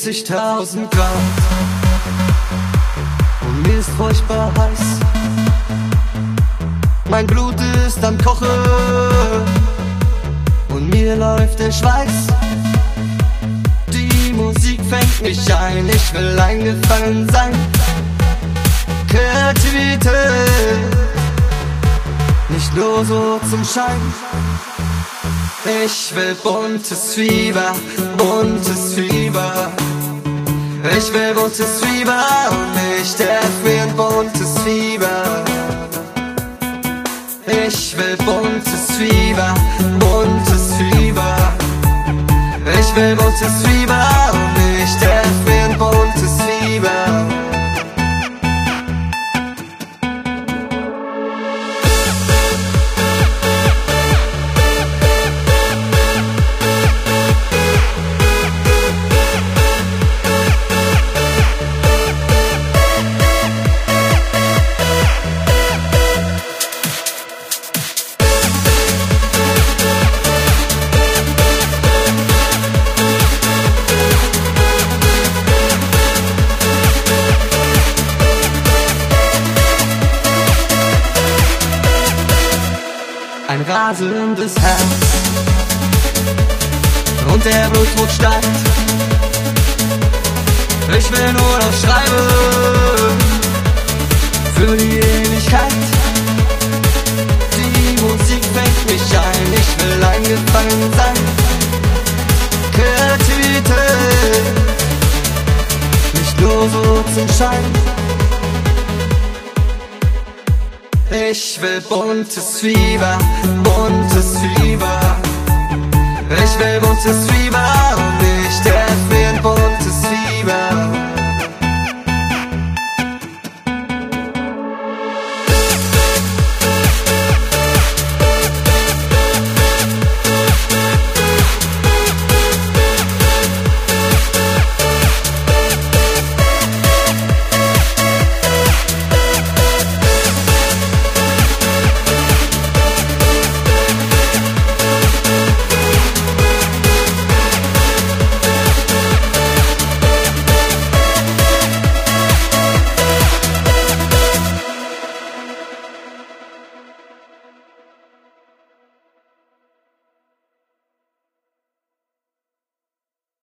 40.000 Grad und mir ist furchtbar heiß. Mein Blut ist am Kochen und mir läuft der Schweiß. Die Musik fängt mich ein, ich will eingefangen sein. Kreativität, nicht nur so zum Schein. Ich will buntes Fieber, buntes Fieber. Ich will buntes Fieber und ich darf mir ein buntes Fieber. Ich will buntes Fieber, buntes Fieber. Ich will buntes Fieber und ich darf mir ein buntes Fieber. Ein rasendes Herz und der Blutdruck steigt. Ich will nur noch schreiben für die Ewigkeit. Die Musik fängt mich ein, ich will eingefangen sein. Kreativität, nicht nur so zum Schein. Ich will buntes Fieber, buntes Fieber. Ich will buntes Fieber und ich darf mir ein buntes